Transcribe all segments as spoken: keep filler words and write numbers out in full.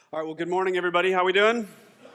All right, well, good morning, everybody. How we doing?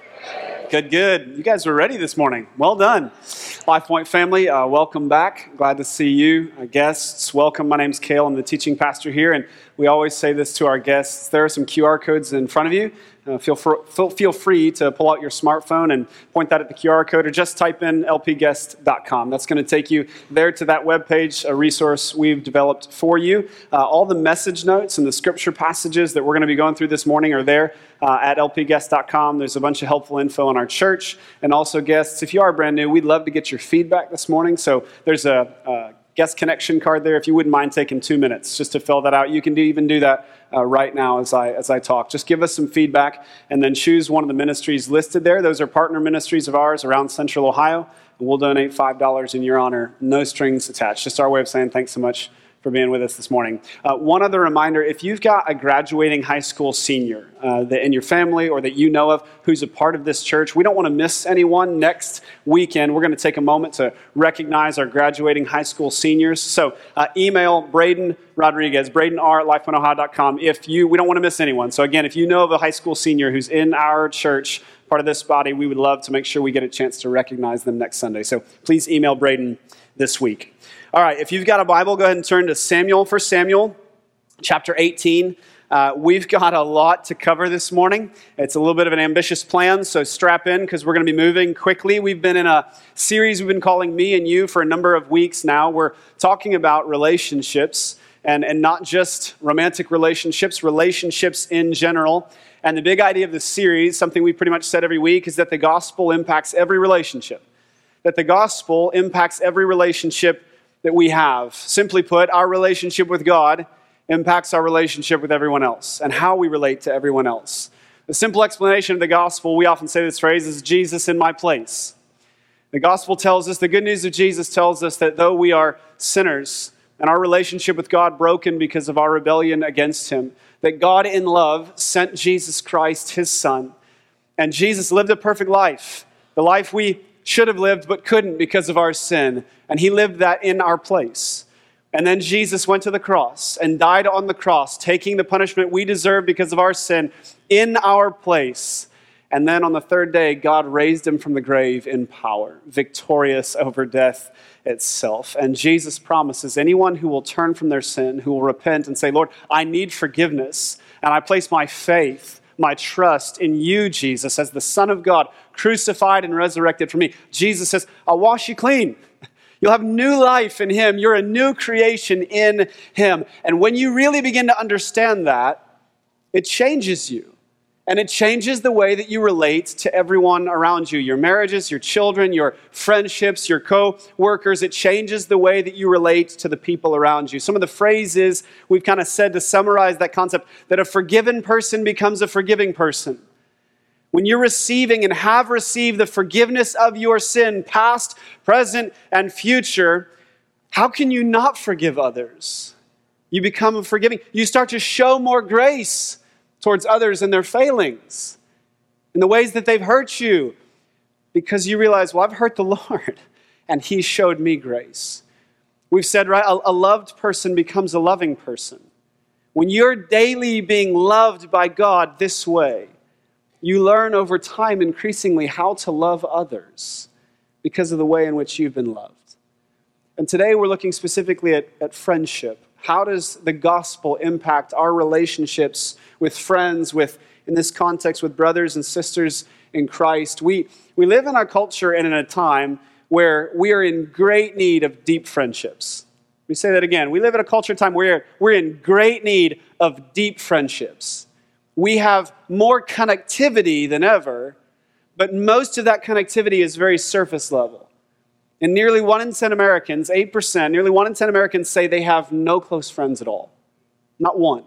Good, good. You guys were ready this morning. Well done. LifePoint family, uh, welcome back. Glad to see you. Uh, guests, welcome. My name's Cale. I'm the teaching pastor here, and we always say this to our guests. There are some Q R codes in front of you. Uh, feel, fr- feel free to pull out your smartphone and point that at the Q R code, or just type in L P guest dot com. That's going to take you there to that webpage, a resource we've developed for you. Uh, all the message notes and the scripture passages that we're going to be going through this morning are there uh, at L P guest dot com. There's a bunch of helpful info on our church. And also, guests, if you are brand new, we'd love to get your feedback this morning. So there's a, a guest connection card there. If you wouldn't mind taking two minutes just to fill that out, you can do, even do that Uh, right now as I as I talk. Just give us some feedback and then choose one of the ministries listed there. Those are partner ministries of ours around Central Ohio. And we'll donate five dollars in your honor, no strings attached. Just our way of saying thanks so much for being with us this morning. Uh, one other reminder, if you've got a graduating high school senior uh, that in your family or that you know of who's a part of this church, we don't want to miss anyone. Next weekend, we're going to take a moment to recognize our graduating high school seniors. So uh, email Braden Rodriguez, Braden R at life point ohio dot com. If you, we don't want to miss anyone. So again, if you know of a high school senior who's in our church, part of this body, we would love to make sure we get a chance to recognize them next Sunday. So please email Braden this week. All right, if you've got a Bible, go ahead and turn to Samuel, First Samuel, chapter eighteen. Uh, we've got a lot to cover this morning. It's a little bit of an ambitious plan, so strap in because we're going to be moving quickly. We've been in a series we've been calling Me and You for a number of weeks now. We're talking about relationships, and, and not just romantic relationships, relationships in general. And the big idea of this series, something we pretty much said every week, is that the gospel impacts every relationship. That the gospel impacts every relationship that we have. Simply put, our relationship with God impacts our relationship with everyone else and how we relate to everyone else. The simple explanation of the gospel, we often say this phrase, is Jesus in my place. The gospel tells us, the good news of Jesus tells us that though we are sinners and our relationship with God broken because of our rebellion against Him, that God in love sent Jesus Christ, His Son, and Jesus lived a perfect life, the life we should have lived but couldn't because of our sin. And He lived that in our place. And then Jesus went to the cross and died on the cross, taking the punishment we deserve because of our sin in our place. And then on the third day, God raised Him from the grave in power, victorious over death itself. And Jesus promises anyone who will turn from their sin, who will repent and say, Lord, I need forgiveness, and I place my faith, my trust in you, Jesus, as the Son of God, crucified and resurrected for me. Jesus says, I'll wash you clean. You'll have new life in Him. You're a new creation in Him. And when you really begin to understand that, it changes you. And it changes the way that you relate to everyone around you. Your marriages, your children, your friendships, your co-workers. It changes the way that you relate to the people around you. Some of the phrases we've kind of said to summarize that concept, that a forgiven person becomes a forgiving person. When you're receiving and have received the forgiveness of your sin, past, present, and future, how can you not forgive others? You become forgiving. You start to show more grace towards others and their failings, in the ways that they've hurt you, because you realize, well, I've hurt the Lord, and He showed me grace. We've said, right, a, a loved person becomes a loving person. When you're daily being loved by God this way, you learn over time increasingly how to love others because of the way in which you've been loved. And today we're looking specifically at, at friendship. How does the gospel impact our relationships with friends, with, in this context, with brothers and sisters in Christ? We, we live in our culture and in a time where we are in great need of deep friendships. Let me say that again. We live in a culture and time where we're in great need of deep friendships. We have more connectivity than ever, but most of that connectivity is very surface level. And nearly one in ten Americans, eight percent, nearly one in ten Americans say they have no close friends at all. Not one.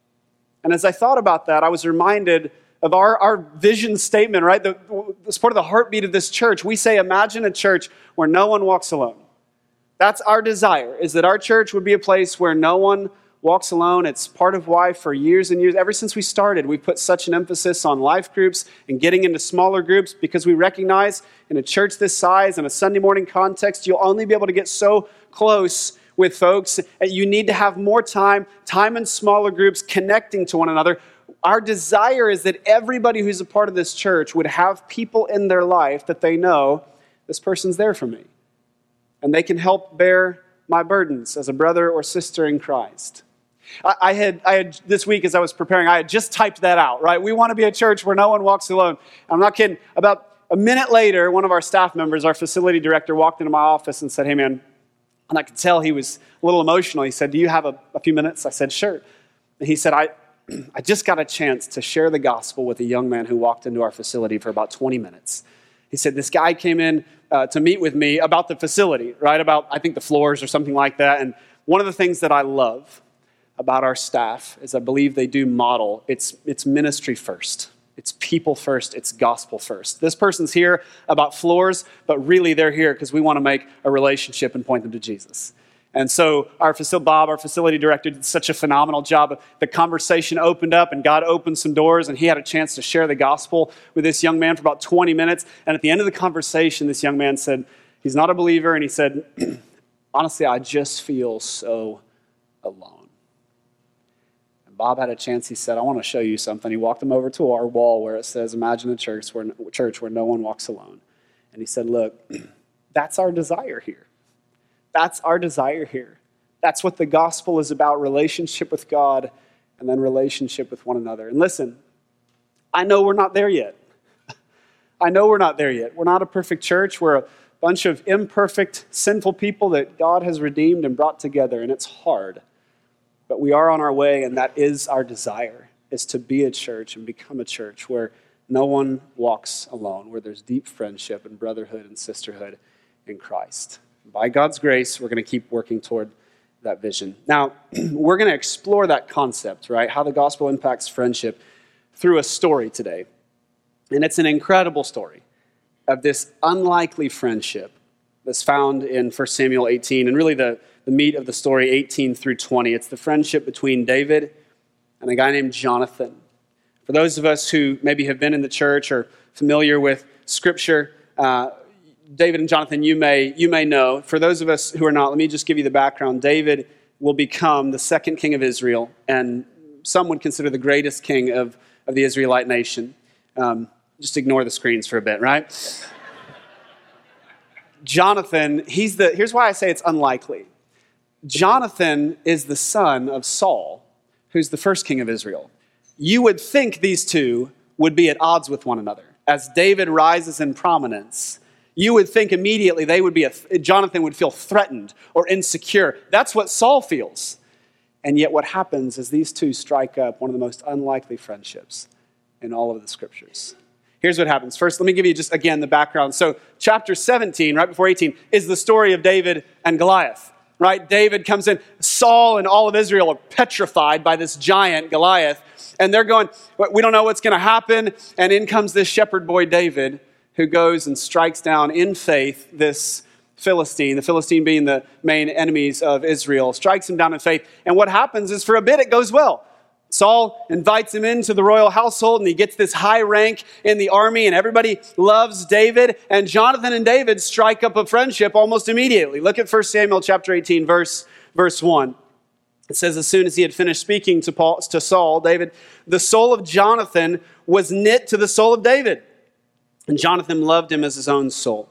And as I thought about that, I was reminded of our, our vision statement, right? The, the part of the heartbeat of this church. We say, imagine a church where no one walks alone. That's our desire, is that our church would be a place where no one walks alone. It's part of why for years and years, ever since we started, we put such an emphasis on life groups and getting into smaller groups, because we recognize in a church this size, in a Sunday morning context, you'll only be able to get so close with folks. You need to have more time, time in smaller groups, connecting to one another. our desire is that everybody who's a part of this church would have people in their life that they know, this person's there for me. And they can help bear my burdens as a brother or sister in Christ. I, I had, I had this week as I was preparing, I had just typed that out, right? We want to be a church where no one walks alone. I'm not kidding. About a minute later, one of our staff members, our facility director, walked into my office and said, hey man, and I could tell he was a little emotional. He said, do you have a, a few minutes? I said, sure. And he said, I, I just got a chance to share the gospel with a young man who walked into our facility for about twenty minutes. He said, this guy came in uh, to meet with me about the facility, right? About, I think, the floors or something like that. And one of the things that I love about our staff is I believe they do model, it's, it's ministry first. It's people first, it's gospel first. This person's here about floors, but really they're here because we want to make a relationship and point them to Jesus. And so our facility, Bob, our facility director, did such a phenomenal job. The conversation opened up and God opened some doors and he had a chance to share the gospel with this young man for about twenty minutes. And at the end of the conversation, this young man said, he's not a believer, and he said, honestly, I just feel so alone. Bob had a chance. He said, I want to show you something. He walked him over to our wall where it says, imagine a church where, church where no one walks alone. And he said, look, that's our desire here. That's our desire here. That's what the gospel is about, relationship with God and then relationship with one another. And listen, I know we're not there yet. I know we're not there yet. We're not a perfect church. We're a bunch of imperfect, sinful people that God has redeemed and brought together, and it's hard. But we are on our way, and that is our desire, is to be a church and become a church where no one walks alone, where there's deep friendship and brotherhood and sisterhood in Christ. By God's grace, we're going to keep working toward that vision. Now, we're going to explore that concept, right? How the gospel impacts friendship through a story today. And it's an incredible story of this unlikely friendship that's found in First Samuel eighteen, and really the the meat of the story, eighteen through twenty. It's the friendship between David and a guy named Jonathan. For those of us who maybe have been in the church or familiar with Scripture, uh, David and Jonathan, you may, you may know. For those of us who are not, let me just give you the background. David will become the second king of Israel, and some would consider the greatest king of, of the Israelite nation. Um, just ignore the screens for a bit, right? Jonathan, he's the, here's why I say it's unlikely. Jonathan is the son of Saul, who's the first king of Israel. You would think these two would be at odds with one another. As David rises in prominence, you would think immediately they would be a, Jonathan would feel threatened or insecure. That's what Saul feels. And yet what happens is these two strike up one of the most unlikely friendships in all of the Scriptures. Here's what happens. First, let me give you just, again, the background. So chapter seventeen, right before eighteen, is the story of David and Goliath. Right? David comes in. Saul and all of Israel are petrified by this giant, Goliath. And they're going, we don't know what's going to happen. And in comes this shepherd boy, David, who goes and strikes down in faith this Philistine, the Philistine being the main enemies of Israel, strikes him down in faith. And what happens is for a bit it goes well. Saul invites him into the royal household, and he gets this high rank in the army, and everybody loves David. And Jonathan and David strike up a friendship almost immediately. Look at First Samuel chapter eighteen, verse, verse one. It says, as soon as he had finished speaking to, Paul, to Saul, David, the soul of Jonathan was knit to the soul of David. And Jonathan loved him as his own soul.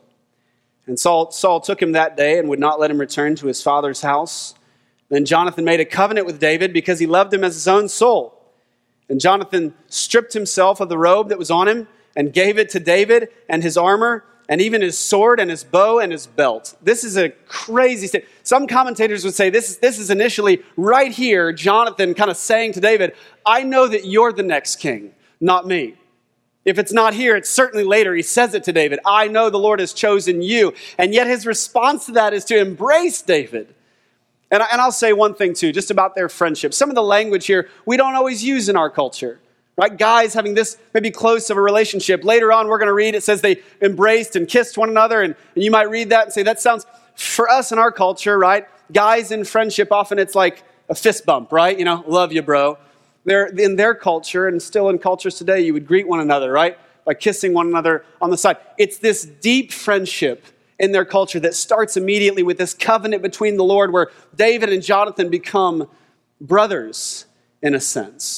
And Saul, Saul took him that day and would not let him return to his father's house. Then Jonathan made a covenant with David because he loved him as his own soul. And Jonathan stripped himself of the robe that was on him and gave it to David and his armor and even his sword and his bow and his belt. This is a crazy statement. Some commentators would say this is, this is initially right here, Jonathan kind of saying to David, I know that you're the next king, not me. If it's not here, it's certainly later. He says it to David. I know the Lord has chosen you. And yet his response to that is to embrace David. And, I, and I'll say one thing too, just about their friendship. Some of the language here we don't always use in our culture, right? Guys having this maybe close of a relationship. Later on, we're going to read, it says they embraced and kissed one another. And, and you might read that and say, that sounds, for us in our culture, right? Guys in friendship, often it's like a fist bump, right? You know, love you, bro. They're, in their culture, and still in cultures today, you would greet one another, right? By kissing one another on the side. It's this deep friendship in their culture that starts immediately with this covenant between the Lord where David and Jonathan become brothers in a sense.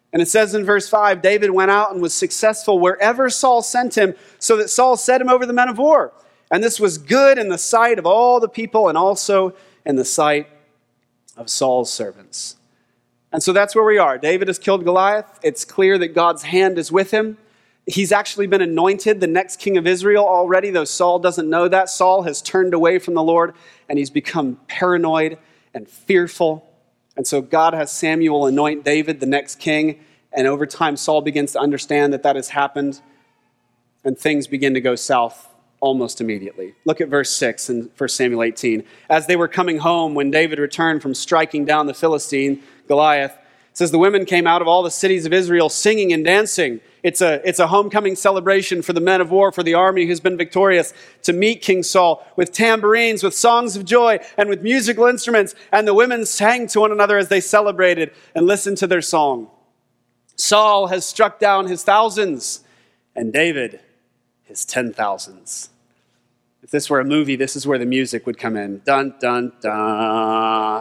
And it says in verse five, David went out and was successful wherever Saul sent him, so that Saul set him over the men of war. And this was good in the sight of all the people and also in the sight of Saul's servants. And so that's where we are. David has killed Goliath. It's clear that God's hand is with him. He's actually been anointed the next king of Israel already, though Saul doesn't know that. Saul has turned away from the Lord, and he's become paranoid and fearful. And so God has Samuel anoint David the next king, and over time Saul begins to understand that that has happened, and things begin to go south almost immediately. Look at verse six in First Samuel eighteen. As they were coming home, when David returned from striking down the Philistine, Goliath, it says the women came out of all the cities of Israel singing and dancing. It's a, it's a homecoming celebration for the men of war, for the army who's been victorious, to meet King Saul with tambourines, with songs of joy, and with musical instruments. And the women sang to one another as they celebrated and listened to their song. Saul has struck down his thousands, and David his ten thousands. If this were a movie, this is where the music would come in. Dun, dun, dun.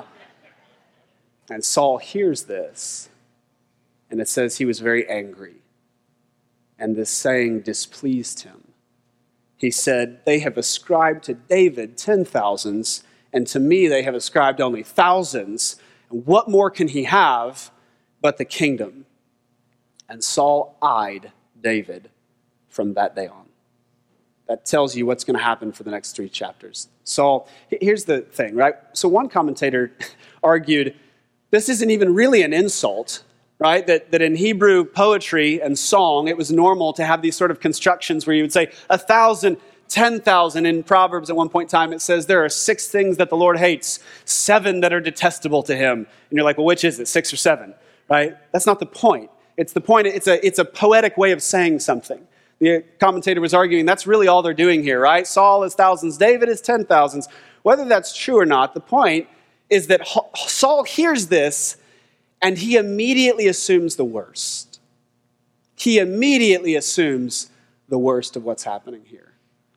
And Saul hears this, and it says he was very angry. And this saying displeased him. He said, they have ascribed to David ten thousands, and to me they have ascribed only thousands. And what more can he have but the kingdom? And Saul eyed David from that day on. That tells you what's going to happen for the next three chapters. Saul, here's the thing, right? So one commentator argued, this isn't even really an insult, right? That, that in Hebrew poetry and song, it was normal to have these sort of constructions where you would say a thousand, ten thousand. In Proverbs at one point in time, it says there are six things that the Lord hates, seven that are detestable to him. And you're like, well, which is it, six or seven, right? That's not the point. It's the point, it's a, it's a poetic way of saying something. The commentator was arguing that's really all they're doing here, right? Saul is thousands, David is ten thousands. Whether that's true or not, the point is that Saul hears this and he immediately assumes the worst. He immediately assumes the worst of what's happening here.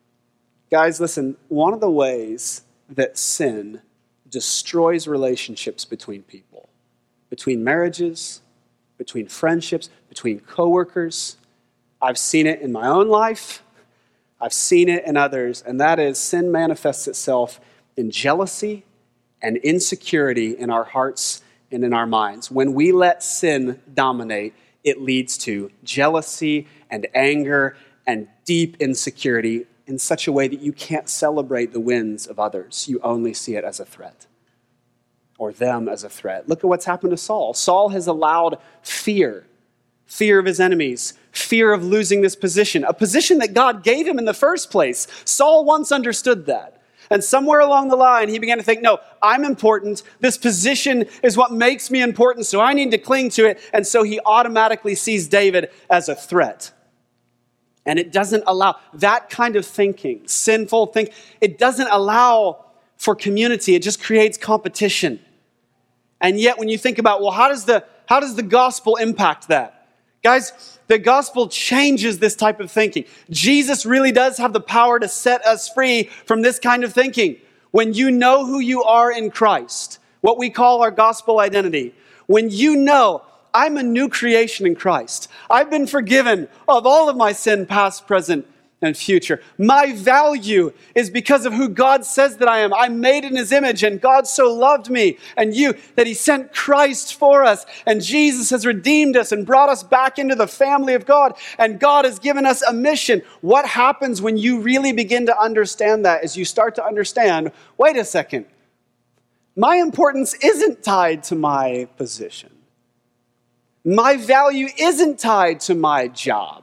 Guys, listen, one of the ways that sin destroys relationships between people, between marriages, between friendships, between coworkers, I've seen it in my own life. I've seen it in others. And that is sin manifests itself in jealousy and insecurity in our hearts and in our minds. When we let sin dominate, it leads to jealousy and anger and deep insecurity in such a way that you can't celebrate the wins of others. You only see it as a threat, or them as a threat. Look at what's happened to Saul. Saul has allowed fear, fear of his enemies, fear of losing this position, a position that God gave him in the first place. Saul once understood that. And somewhere along the line, he began to think, no, I'm important. This position is what makes me important, so I need to cling to it. And so he automatically sees David as a threat. And it doesn't allow that kind of thinking, sinful thinking, it doesn't allow for community. It just creates competition. And yet when you think about, well, how does the, how does the gospel impact that? Guys, the gospel changes this type of thinking. Jesus really does have the power to set us free from this kind of thinking. When you know who you are in Christ, what we call our gospel identity, when you know I'm a new creation in Christ, I've been forgiven of all of my sin, past, present, and future. My value is because of who God says that I am. I'm made in his image, and God so loved me and you that he sent Christ for us, and Jesus has redeemed us and brought us back into the family of God, and God has given us a mission. What happens when you really begin to understand that is you start to understand, wait a second, my importance isn't tied to my position. My value isn't tied to my job.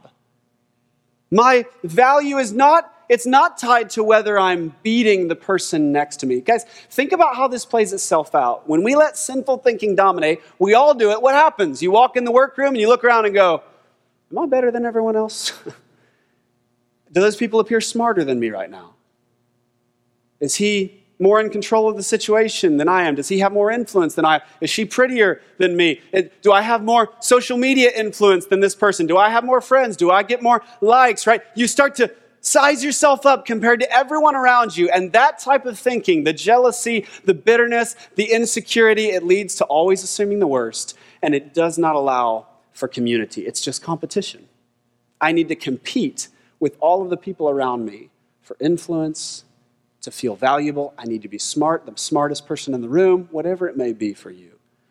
My value is not, it's not tied to whether I'm beating the person next to me. Guys, think about how this plays itself out. When we let sinful thinking dominate, we all do it. What happens? You walk in the workroom and you look around and go, am I better than everyone else? Do those people appear smarter than me right now? Is he more in control of the situation than I am? Does he have more influence than I? Is she prettier than me? Do I have more social media influence than this person? Do I have more friends? Do I get more likes, right? You start to size yourself up compared to everyone around you. And that type of thinking, the jealousy, the bitterness, the insecurity, it leads to always assuming the worst. And it does not allow for community. It's just competition. I need to compete with all of the people around me for influence, to feel valuable. I need to be smart, the smartest person in the room, whatever it may be for you.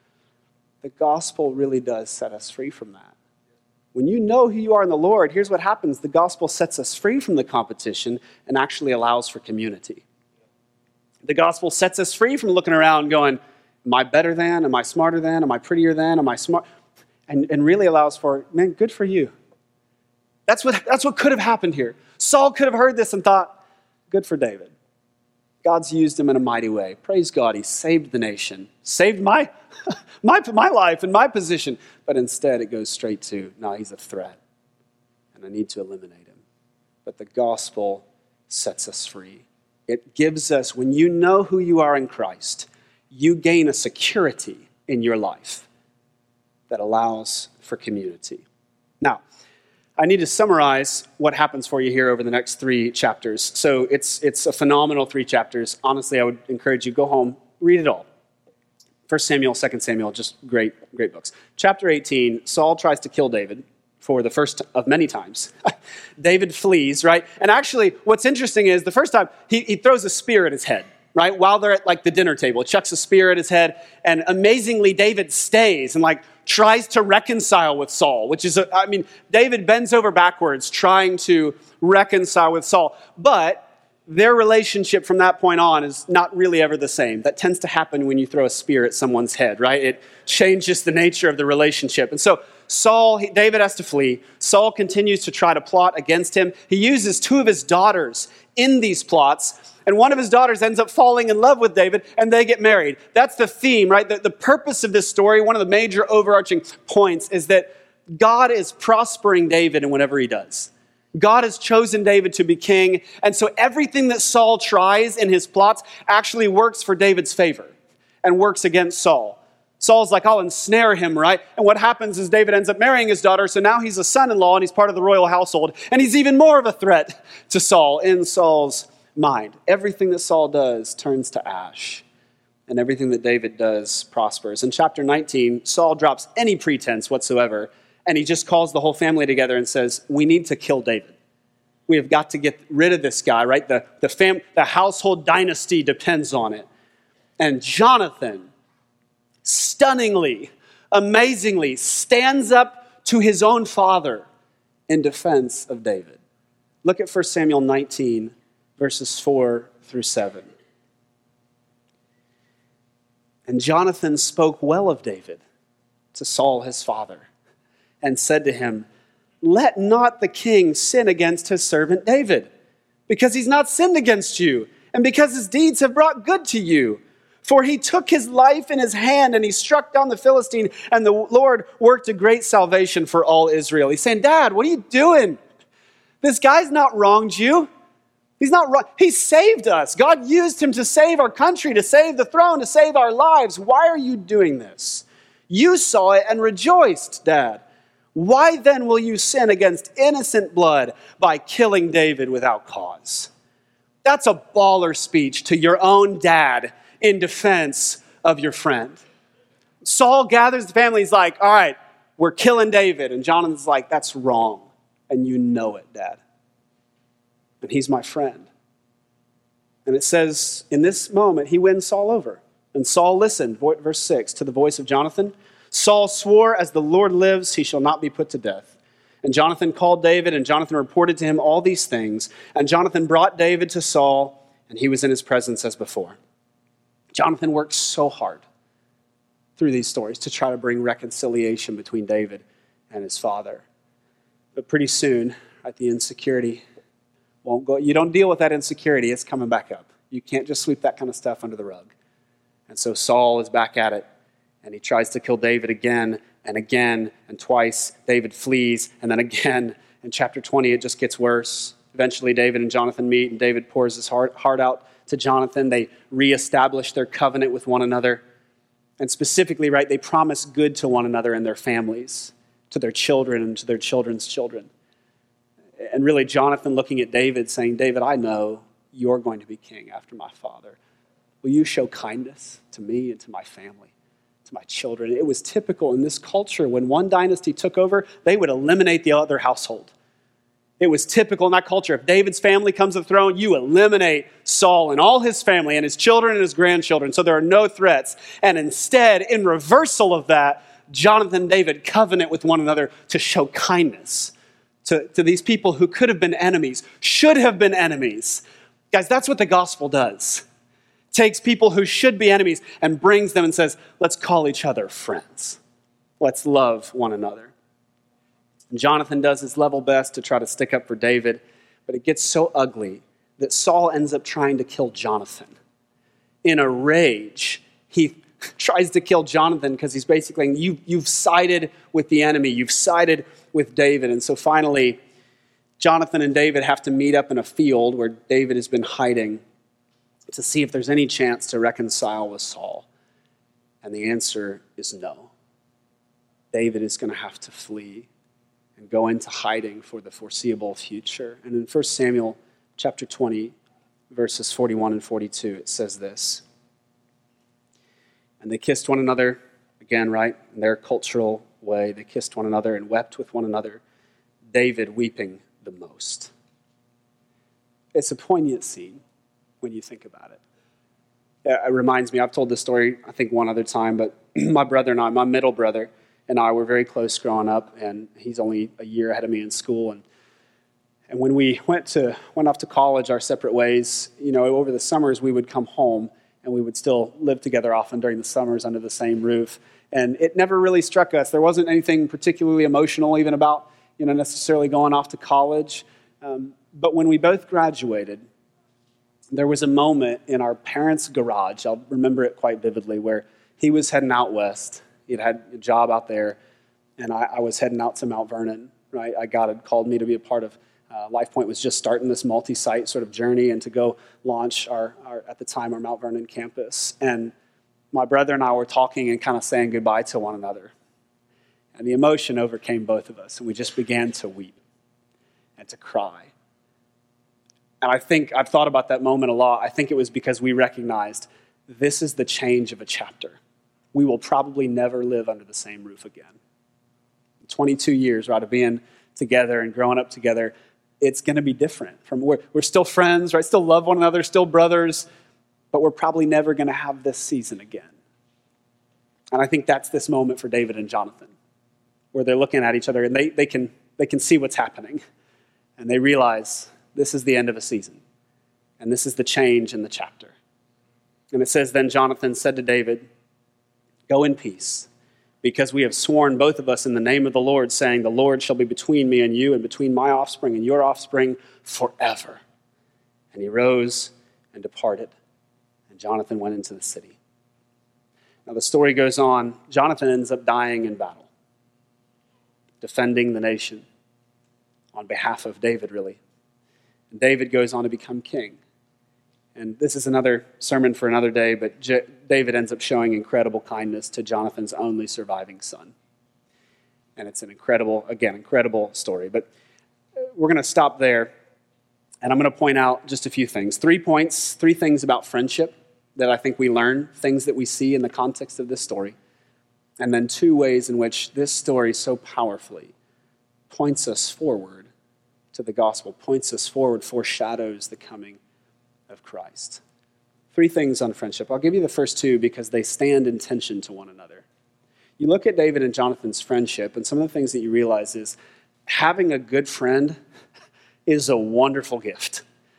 The gospel really does set us free from that. When you know who you are in the Lord, here's what happens. The gospel sets us free from the competition and actually allows for community. The gospel sets us free from looking around going, am I better than? Am I smarter than? Am I prettier than? Am I smart? And, and really allows for, man, good for you. That's what, that's what could have happened here. Saul could have heard this and thought, good for David. God's used him in a mighty way. Praise God, he saved the nation, saved my, my, my life and my position. But instead it goes straight to, no, he's a threat, and I need to eliminate him. But the gospel sets us free. It gives us, when you know who you are in Christ, you gain a security in your life that allows for community. Now, I need to summarize what happens for you here over the next three chapters. So it's it's a phenomenal three chapters. Honestly, I would encourage you, go home, read it all. First Samuel, Second Samuel, just great, great books. Chapter eighteen, Saul tries to kill David for the first of many times. David flees, right? And actually, what's interesting is the first time, he, he throws a spear at his head, right? While they're at like the dinner table, he chucks a spear at his head, and amazingly, David stays and like tries to reconcile with Saul, which is, a, I mean, David bends over backwards trying to reconcile with Saul, but their relationship from that point on is not really ever the same. That tends to happen when you throw a spear at someone's head, right? It changes the nature of the relationship. And so Saul, he, David has to flee. Saul continues to try to plot against him. He uses two of his daughters in these plots, and one of his daughters ends up falling in love with David, and they get married. That's the theme, right? The, the purpose of this story, one of the major overarching points, is that God is prospering David in whatever he does. God has chosen David to be king, and so everything that Saul tries in his plots actually works for David's favor and works against Saul. Saul's like, I'll ensnare him, right? And what happens is David ends up marrying his daughter, so now he's a son-in-law and he's part of the royal household, and he's even more of a threat to Saul in Saul's mind. Everything that Saul does turns to ash, and everything that David does prospers. In chapter nineteen, Saul drops any pretense whatsoever, and he just calls the whole family together and says, we need to kill David. We have got to get rid of this guy, right? The, the, fam- the household dynasty depends on it. And Jonathan, stunningly, amazingly, stands up to his own father in defense of David. Look at First Samuel nineteen, verses four through seven. And Jonathan spoke well of David to Saul his father, and said to him, let not the king sin against his servant David, because he's not sinned against you, and because his deeds have brought good to you. For he took his life in his hand, and he struck down the Philistine, and the Lord worked a great salvation for all Israel. He's saying, Dad, what are you doing? This guy's not wronged you. He's not wrong. He saved us. God used him to save our country, to save the throne, to save our lives. Why are you doing this? You saw it and rejoiced, Dad. Why then will you sin against innocent blood by killing David without cause? That's a baller speech to your own dad in defense of your friend. Saul gathers the family. He's like, all right, we're killing David. And Jonathan's like, that's wrong. And you know it, Dad. And he's my friend. And it says, in this moment, he wins Saul over. And Saul listened, verse six, to the voice of Jonathan. Saul swore, as the Lord lives, he shall not be put to death. And Jonathan called David, and Jonathan reported to him all these things. And Jonathan brought David to Saul, and he was in his presence as before. Jonathan worked so hard through these stories to try to bring reconciliation between David and his father. But pretty soon, right, the insecurity won't go. You don't deal with that insecurity, it's coming back up. You can't just sweep that kind of stuff under the rug. And so Saul is back at it. And he tries to kill David again and again and twice. David flees, and then again. In chapter twenty, it just gets worse. Eventually, David and Jonathan meet, and David pours his heart, heart out to Jonathan. They reestablish their covenant with one another. And specifically, right, they promise good to one another and their families, to their children and to their children's children. And really, Jonathan looking at David saying, David, I know you're going to be king after my father. Will you show kindness to me and to my family? To my children. It was typical in this culture when one dynasty took over, they would eliminate the other household. It was typical in that culture. If David's family comes to the throne, you eliminate Saul and all his family and his children and his grandchildren, so there are no threats. And instead, in reversal of that, Jonathan and David covenant with one another to show kindness to, to these people who could have been enemies, should have been enemies. Guys, that's what the gospel does. It takes people who should be enemies and brings them and says, let's call each other friends. Let's love one another. Jonathan does his level best to try to stick up for David, but it gets so ugly that Saul ends up trying to kill Jonathan. In a rage, he tries to kill Jonathan because he's basically saying, you, you've sided with the enemy, you've sided with David. And so finally, Jonathan and David have to meet up in a field where David has been hiding to see if there's any chance to reconcile with Saul. And the answer is no. David is going to have to flee and go into hiding for the foreseeable future. And in First Samuel chapter twenty, verses forty-one and forty-two, it says this. And they kissed one another, again, right, in their cultural way. They kissed one another and wept with one another, David weeping the most. It's a poignant scene when you think about it. It reminds me, I've told this story, I think, one other time, but my brother and I, my middle brother, and I were very close growing up, and he's only a year ahead of me in school. And and when we went to went off to college, our separate ways, you know, over the summers we would come home, and we would still live together often during the summers under the same roof. And it never really struck us. There wasn't anything particularly emotional even about, you know, necessarily going off to college. Um, but when we both graduated, there was a moment in our parents' garage, I'll remember it quite vividly, where he was heading out west. He'd had a job out there, and I, I was heading out to Mount Vernon, right? I God had called me to be a part of, uh, LifePoint was just starting this multi-site sort of journey and to go launch our, our, at the time, our Mount Vernon campus. And my brother and I were talking and kind of saying goodbye to one another. And the emotion overcame both of us, and we just began to weep and to cry. And I think, I've thought about that moment a lot. I think it was because we recognized this is the change of a chapter. We will probably never live under the same roof again. twenty-two years, right, of being together and growing up together, it's going to be different. From we're, we're still friends, right, still love one another, still brothers, but we're probably never going to have this season again. And I think that's this moment for David and Jonathan, where they're looking at each other and they, they can they can see what's happening. And they realize this is the end of a season. And this is the change in the chapter. And it says, then Jonathan said to David, go in peace, because we have sworn, both of us, in the name of the Lord, saying, the Lord shall be between me and you and between my offspring and your offspring forever. And he rose and departed, and Jonathan went into the city. Now the story goes on. Jonathan ends up dying in battle, defending the nation on behalf of David, really. And David goes on to become king. And this is another sermon for another day, but J- David ends up showing incredible kindness to Jonathan's only surviving son. And it's an incredible, again, incredible story. But we're going to stop there, and I'm going to point out just a few things. Three points, three things about friendship that I think we learn, things that we see in the context of this story. And then two ways in which this story so powerfully points us forward to the gospel, points us forward, foreshadows the coming of Christ. Three things on friendship. I'll give you the first two because they stand in tension to one another. You look at David and Jonathan's friendship, and some of the things that you realize is having a good friend is a wonderful gift.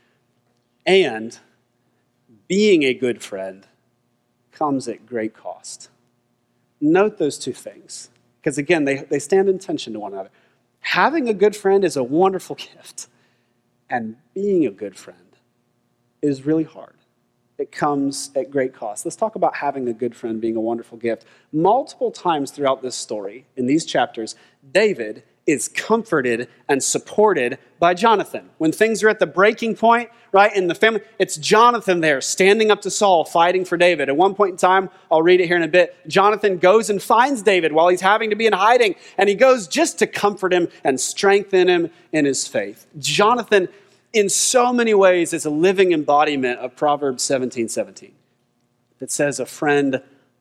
And being a good friend comes at great cost. Note those two things, because again, they, they stand in tension to one another. Having a good friend is a wonderful gift, and being a good friend is really hard. It comes at great cost. Let's talk about having a good friend being a wonderful gift. Multiple times throughout this story, in these chapters, David is comforted and supported by Jonathan. When things are at the breaking point, right, in the family, it's Jonathan there standing up to Saul, fighting for David. At one point in time, I'll read it here in a bit, Jonathan goes and finds David while he's having to be in hiding, and he goes just to comfort him and strengthen him in his faith. Jonathan, in so many ways, is a living embodiment of Proverbs seventeen seventeen. That says, a friend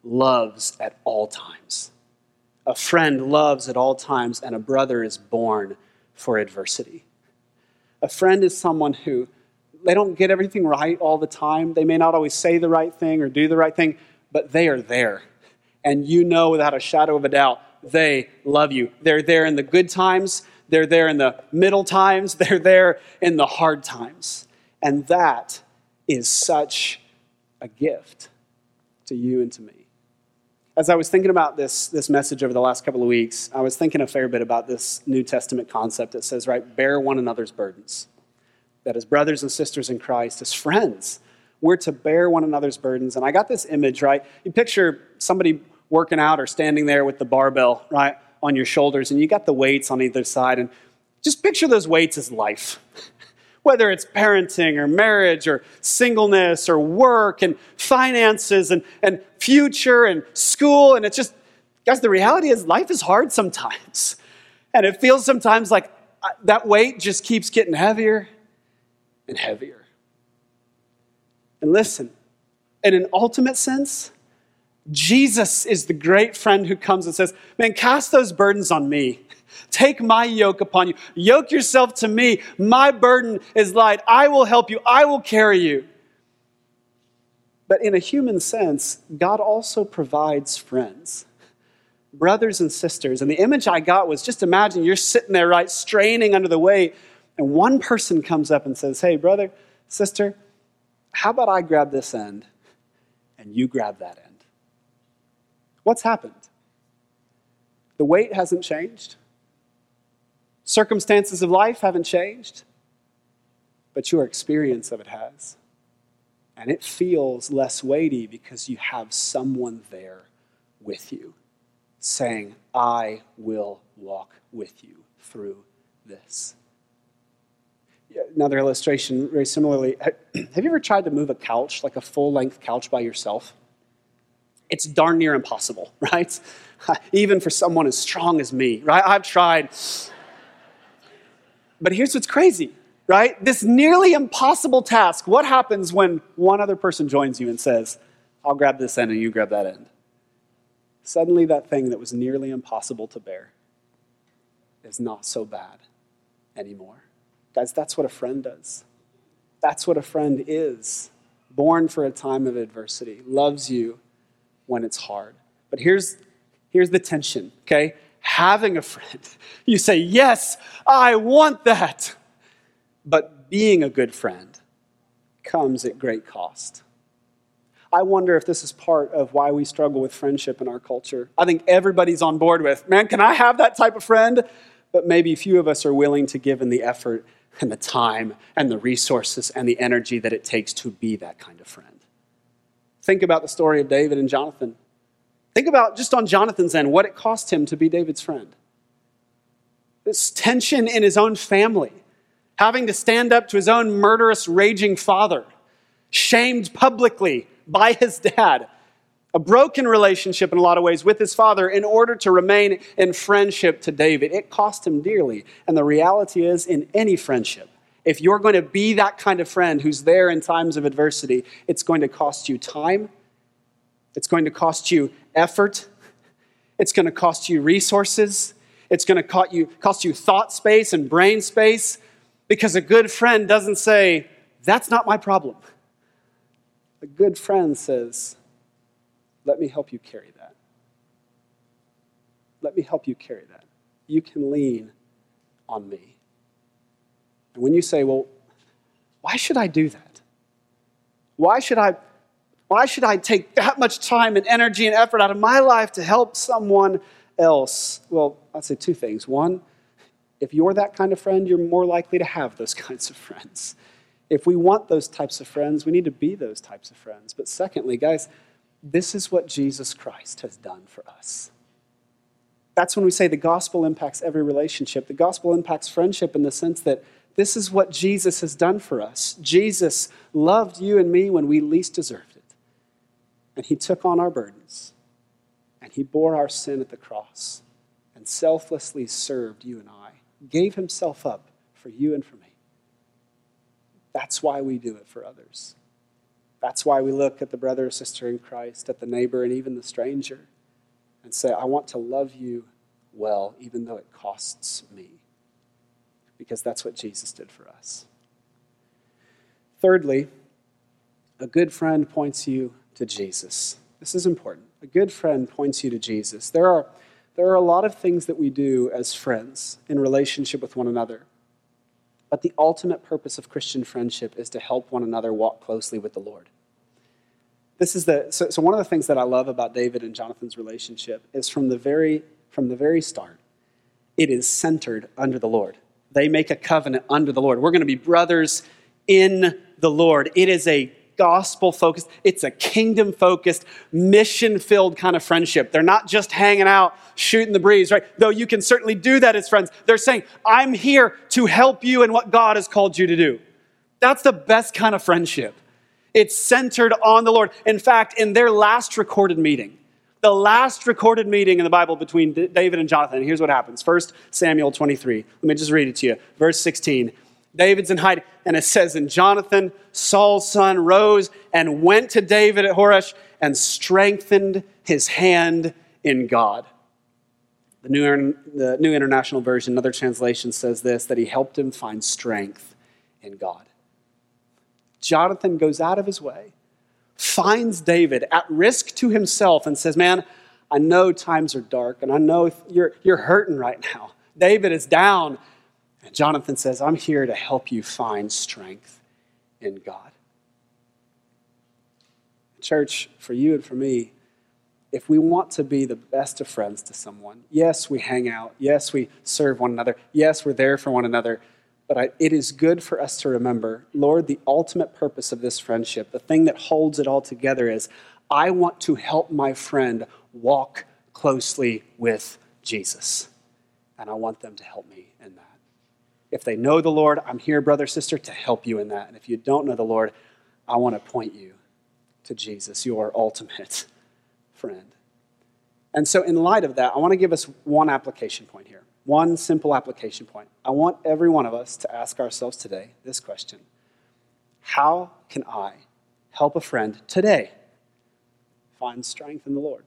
loves at all times. A friend loves at all times, and a brother is born for adversity. A friend is someone who, they don't get everything right all the time. They may not always say the right thing or do the right thing, but they are there. And you know without a shadow of a doubt, they love you. They're there in the good times. They're there in the middle times. They're there in the hard times. And that is such a gift to you and to me. As I was thinking about this, this message over the last couple of weeks, I was thinking a fair bit about this New Testament concept that says, right, bear one another's burdens. That as brothers and sisters in Christ, as friends, we're to bear one another's burdens. And I got this image, right? You picture somebody working out or standing there with the barbell, right, on your shoulders, and you got the weights on either side. And just picture those weights as life. Whether it's parenting or marriage or singleness or work and finances and, and future and school. And it's just, guys, the reality is life is hard sometimes. And it feels sometimes like that weight just keeps getting heavier and heavier. And listen, in an ultimate sense, Jesus is the great friend who comes and says, man, cast those burdens on me. Take my yoke upon you. Yoke yourself to me. My burden is light. I will help you. I will carry you. But in a human sense, God also provides friends, brothers and sisters. And the image I got was, just imagine you're sitting there, right, straining under the weight, and one person comes up and says, hey, brother, sister, how about I grab this end and you grab that end? What's happened? The weight hasn't changed. Circumstances of life haven't changed, but your experience of it has. And it feels less weighty because you have someone there with you saying, I will walk with you through this. Another illustration, very similarly, have you ever tried to move a couch, like a full-length couch by yourself? It's darn near impossible, right? Even for someone as strong as me, right? I've tried. But here's what's crazy, right? This nearly impossible task, what happens when one other person joins you and says, I'll grab this end and you grab that end? Suddenly that thing that was nearly impossible to bear is not so bad anymore. Guys, that's what a friend does. That's what a friend is. Born for a time of adversity, loves you when it's hard. But here's, here's the tension, okay? Having a friend, you say, yes, I want that. But being a good friend comes at great cost. I wonder if this is part of why we struggle with friendship in our culture. I think everybody's on board with, man, can I have that type of friend? But maybe few of us are willing to give in the effort and the time and the resources and the energy that it takes to be that kind of friend. Think about the story of David and Jonathan. Think about, just on Jonathan's end, what it cost him to be David's friend. This tension in his own family, having to stand up to his own murderous, raging father, shamed publicly by his dad, a broken relationship in a lot of ways with his father in order to remain in friendship to David. It cost him dearly. And the reality is, in any friendship, if you're going to be that kind of friend who's there in times of adversity, it's going to cost you time. It's going to cost you effort. It's going to cost you resources. It's going to cost you, cost you thought space and brain space, because a good friend doesn't say, that's not my problem. A good friend says, let me help you carry that. Let me help you carry that. You can lean on me. And when you say, well, why should I do that? Why should I, why should I take that much time and energy and effort out of my life to help someone else? Well, I'd say two things. One, if you're that kind of friend, you're more likely to have those kinds of friends. If we want those types of friends, we need to be those types of friends. But secondly, guys, this is what Jesus Christ has done for us. That's when we say the gospel impacts every relationship. The gospel impacts friendship in the sense that this is what Jesus has done for us. Jesus loved you and me when we least deserved it. And he took on our burdens. And he bore our sin at the cross. And selflessly served you and I. Gave himself up for you and for me. That's why we do it for others. That's why we look at the brother or sister in Christ, at the neighbor, and even the stranger, and say, I want to love you well, even though it costs me. Because that's what Jesus did for us. Thirdly, a good friend points you to Jesus. This is important. A good friend points you to Jesus. There are, there are a lot of things that we do as friends in relationship with one another. But the ultimate purpose of Christian friendship is to help one another walk closely with the Lord. This is the so, so one of the things that I love about David and Jonathan's relationship is from the very from the very start, it is centered under the Lord. They make a covenant under the Lord. We're going to be brothers in the Lord. It is a gospel-focused, it's a kingdom-focused, mission-filled kind of friendship. They're not just hanging out, shooting the breeze, right? Though you can certainly do that as friends. They're saying, I'm here to help you in what God has called you to do. That's the best kind of friendship. It's centered on the Lord. In fact, in their last recorded meeting, the last recorded meeting in the Bible between David and Jonathan, here's what happens. First Samuel twenty-three. Let me just read it to you. Verse sixteen. David's in hiding, and it says, and Jonathan, Saul's son, rose and went to David at Horesh and strengthened his hand in God. The New, the New International Version, another translation says this, that he helped him find strength in God. Jonathan goes out of his way, finds David at risk to himself and says, man, I know times are dark and I know you're, you're hurting right now. David is down. And Jonathan says, I'm here to help you find strength in God. Church, for you and for me, if we want to be the best of friends to someone, yes, we hang out. Yes, we serve one another. Yes, we're there for one another. But I, it is good for us to remember, Lord, the ultimate purpose of this friendship, the thing that holds it all together is, I want to help my friend walk closely with Jesus. And I want them to help me in that. If they know the Lord, I'm here, brother, sister, to help you in that. And if you don't know the Lord, I want to point you to Jesus, your ultimate friend. And so in light of that, I want to give us one application point here. One simple application point. I want every one of us to ask ourselves today this question. How can I help a friend today find strength in the Lord?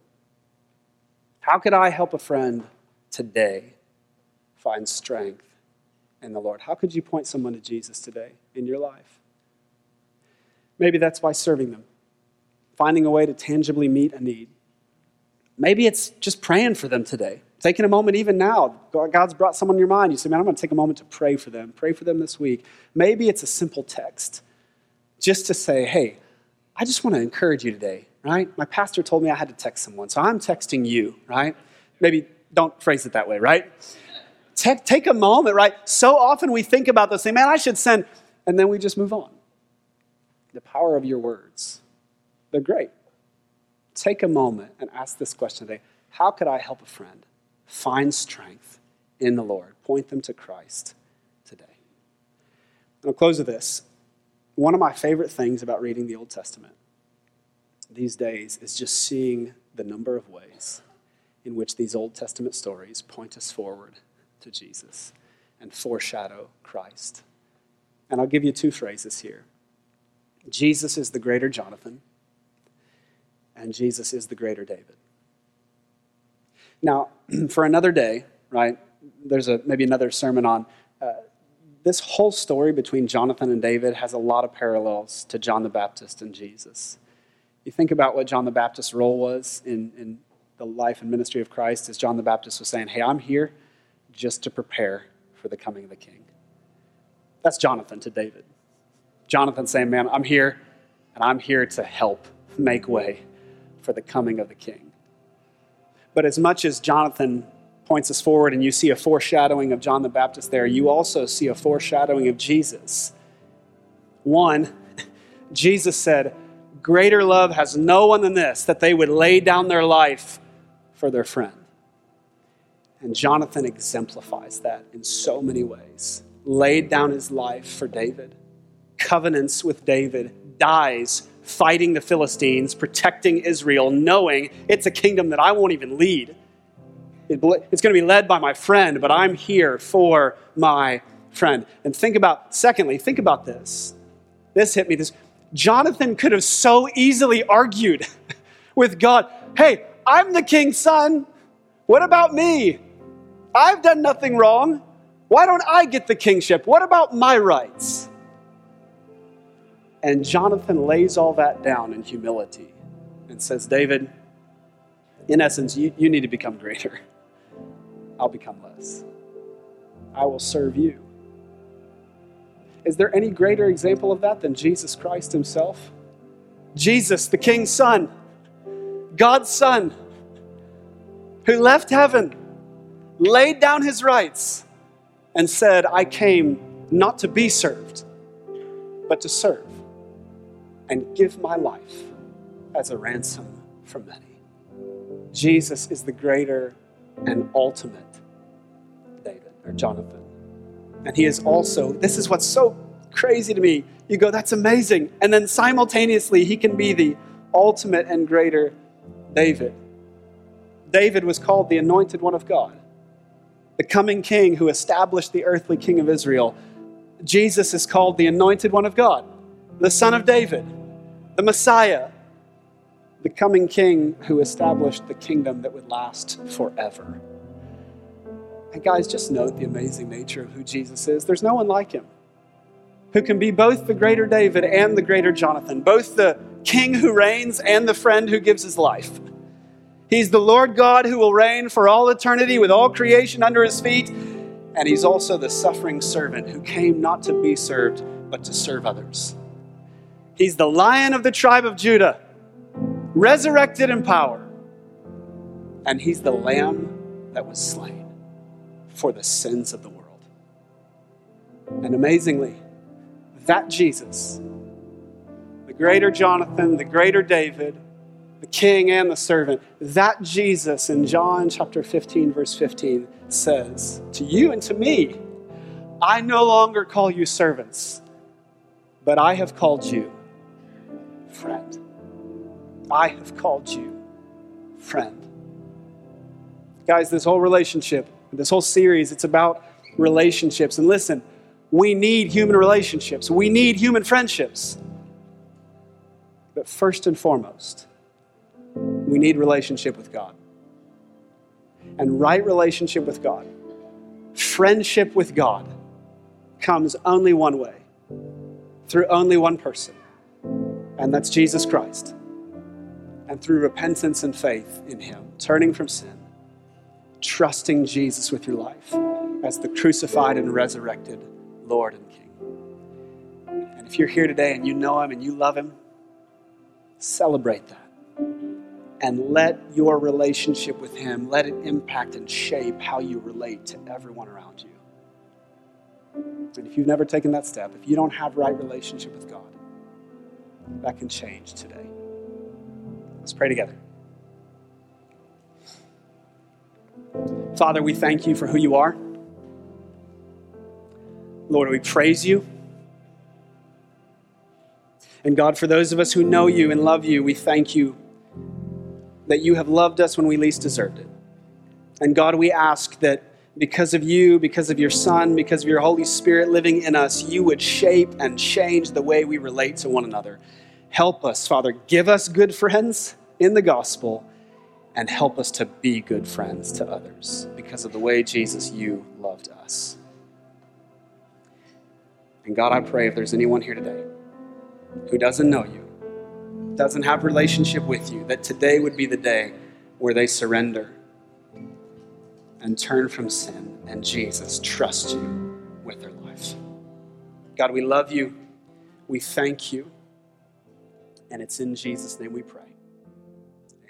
How could I help a friend today find strength in the Lord? How could you point someone to Jesus today in your life? Maybe that's by serving them, finding a way to tangibly meet a need. Maybe it's just praying for them today, taking a moment even now. God's brought someone in your mind. You say, man, I'm going to take a moment to pray for them. Pray for them this week. Maybe it's a simple text just to say, hey, I just want to encourage you today, right? My pastor told me I had to text someone, so I'm texting you, right? Maybe don't phrase it that way, right? Take, take a moment, right? So often we think about this, say, man, I should send, and then we just move on. The power of your words, they're great. Take a moment and ask this question today. How could I help a friend find strength in the Lord? Point them to Christ today. And I'll close with this. One of my favorite things about reading the Old Testament these days is just seeing the number of ways in which these Old Testament stories point us forward to Jesus and foreshadow Christ. And I'll give you two phrases here. Jesus is the greater Jonathan, and Jesus is the greater David. Now, for another day, right, there's a maybe another sermon on uh, this whole story between Jonathan and David has a lot of parallels to John the Baptist and Jesus. You think about what John the Baptist's role was in, in the life and ministry of Christ, as John the Baptist was saying, hey, I'm here just to prepare for the coming of the King. That's Jonathan to David. Jonathan saying, man, I'm here, and I'm here to help make way for the coming of the King. But as much as Jonathan points us forward and you see a foreshadowing of John the Baptist there, you also see a foreshadowing of Jesus. One, Jesus said, greater love has no one than this, that they would lay down their life for their friend. And Jonathan exemplifies that in so many ways. Laid down his life for David, covenants with David, dies fighting the Philistines, protecting Israel, knowing it's a kingdom that I won't even lead. It, it's going to be led by my friend, but I'm here for my friend. And think about, secondly, think about this. This hit me. This Jonathan could have so easily argued with God, hey, I'm the king's son. What about me? I've done nothing wrong. Why don't I get the kingship? What about my rights? And Jonathan lays all that down in humility and says, David, in essence, you, you need to become greater. I'll become less. I will serve you. Is there any greater example of that than Jesus Christ himself? Jesus, the King's Son, God's Son, who left heaven, laid down his rights, and said, I came not to be served, but to serve and give my life as a ransom for many. Jesus is the greater and ultimate David, or Jonathan. And he is also, this is what's so crazy to me. You go, that's amazing. And then simultaneously, he can be the ultimate and greater David. David was called the anointed one of God, the coming king who established the earthly king of Israel. Jesus is called the anointed one of God, the son of David, the Messiah, the coming king who established the kingdom that would last forever. And guys, just note the amazing nature of who Jesus is. There's no one like him who can be both the greater David and the greater Jonathan, both the king who reigns and the friend who gives his life. He's the Lord God who will reign for all eternity with all creation under his feet. And he's also the suffering servant who came not to be served, but to serve others. He's the Lion of the tribe of Judah, resurrected in power. And he's the Lamb that was slain for the sins of the world. And amazingly, that Jesus, the greater Jonathan, the greater David, the king and the servant, that Jesus in John chapter fifteen, verse fifteen says, to you and to me, I no longer call you servants, but I have called you friend. I have called you friend. Guys, this whole relationship, this whole series, it's about relationships. And listen, we need human relationships. We need human friendships. But first and foremost, we need relationship with God. And right relationship with God, friendship with God, comes only one way, through only one person, and that's Jesus Christ. And through repentance and faith in him, turning from sin, trusting Jesus with your life as the crucified and resurrected Lord and King. And if you're here today and you know him and you love him, celebrate that. And let your relationship with him, let it impact and shape how you relate to everyone around you. And if you've never taken that step, if you don't have right relationship with God, that can change today. Let's pray together. Father, we thank you for who you are. Lord, we praise you. And God, for those of us who know you and love you, we thank you that you have loved us when we least deserved it. And God, we ask that because of you, because of your Son, because of your Holy Spirit living in us, you would shape and change the way we relate to one another. Help us, Father, give us good friends in the gospel, and help us to be good friends to others because of the way, Jesus, you loved us. And God, I pray if there's anyone here today who doesn't know you, doesn't have a relationship with you, that today would be the day where they surrender and turn from sin and, Jesus, trust you with their life. God, we love you. We thank you. And it's in Jesus' name we pray.